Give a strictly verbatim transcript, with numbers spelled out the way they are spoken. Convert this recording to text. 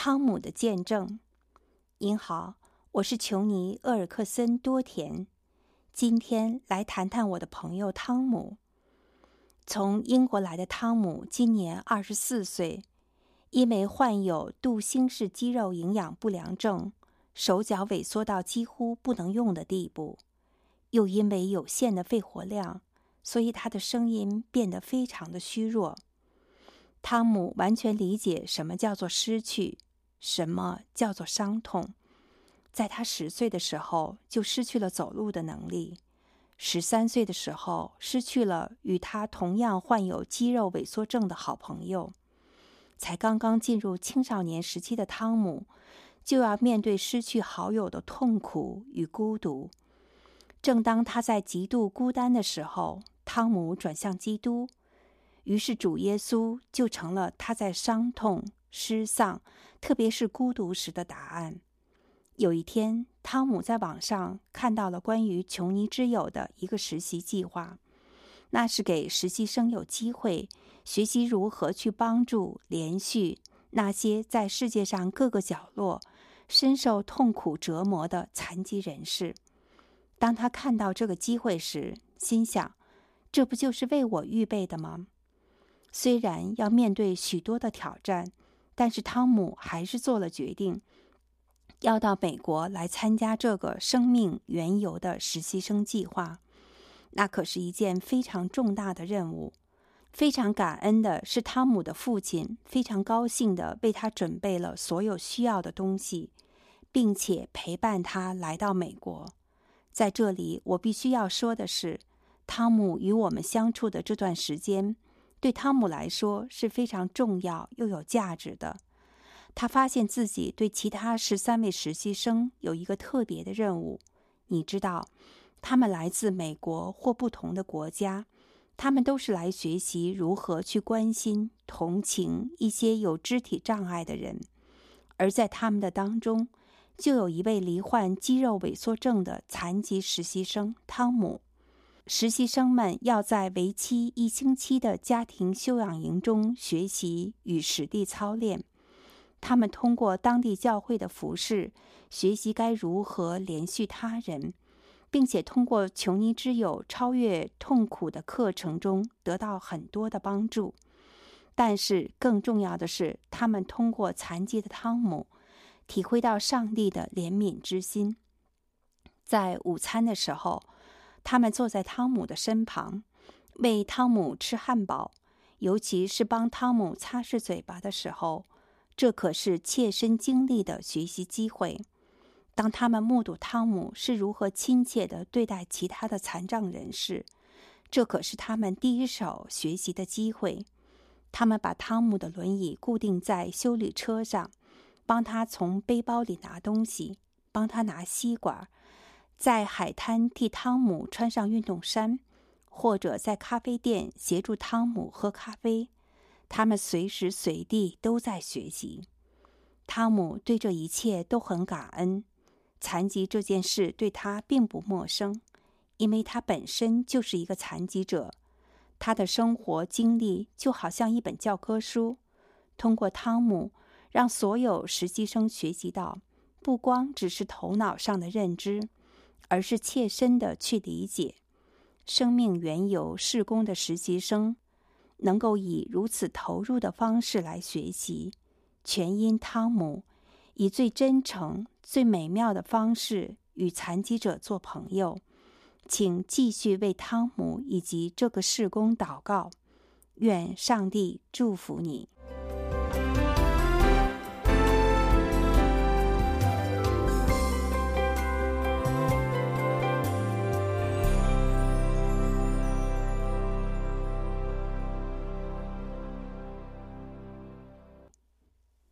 汤姆的见证。您好，我是琼尼·厄尔克森·多田，今天来谈谈我的朋友汤姆。从英国来的汤姆今年二十四岁，因为患有杜兴氏肌肉营养不良症，手脚萎缩到几乎不能用的地步，又因为有限的肺活量，所以他的声音变得非常的虚弱。汤姆完全理解什么叫做失去，什么叫做伤痛。在他十岁的时候就失去了走路的能力，十三岁的时候失去了与他同样患有肌肉萎缩症的好朋友。才刚刚进入青少年时期的汤姆，就要面对失去好友的痛苦与孤独。正当他在极度孤单的时候，汤姆转向基督，于是主耶稣就成了他在伤痛、失丧，特别是孤独时的答案。有一天，汤姆在网上看到了关于琼尼之友的一个实习计划，那是给实习生有机会学习如何去帮助、连续那些在世界上各个角落深受痛苦折磨的残疾人士。当他看到这个机会时，心想，这不就是为我预备的吗？虽然要面对许多的挑战，但是汤姆还是做了决定，要到美国来参加这个生命缘由的实习生计划。那可是一件非常重大的任务。非常感恩的是，汤姆的父亲非常高兴地为他准备了所有需要的东西，并且陪伴他来到美国。在这里，我必须要说的是，汤姆与我们相处的这段时间，对汤姆来说是非常重要又有价值的。他发现自己对其他十三位实习生有一个特别的任务。你知道，他们来自美国或不同的国家，他们都是来学习如何去关心、同情一些有肢体障碍的人。而在他们的当中，就有一位罹患肌肉萎缩症的残疾实习生汤姆。实习生们要在为期一星期的家庭休养营中学习与实地操练。他们通过当地教会的服事，学习该如何连续他人，并且通过琼尼之友超越痛苦的课程中得到很多的帮助。但是更重要的是，他们通过残疾的汤姆体会到上帝的怜悯之心。在午餐的时候，他们坐在汤姆的身旁，喂汤姆吃汉堡，尤其是帮汤姆擦拭嘴巴的时候，这可是切身经历的学习机会。当他们目睹汤姆是如何亲切地对待其他的残障人士，这可是他们第一手学习的机会。他们把汤姆的轮椅固定在修理车上，帮他从背包里拿东西，帮他拿吸管，在海滩替汤姆穿上运动衫，或者在咖啡店协助汤姆喝咖啡。他们随时随地都在学习。汤姆对这一切都很感恩。残疾这件事对他并不陌生，因为他本身就是一个残疾者。他的生活经历就好像一本教科书，通过汤姆，让所有实习生学习到，不光只是头脑上的认知，而是切身的去理解。生命缘由事工的实习生能够以如此投入的方式来学习，全因汤姆以最真诚、最美妙的方式与残疾者做朋友。请继续为汤姆以及这个事工祷告，愿上帝祝福你。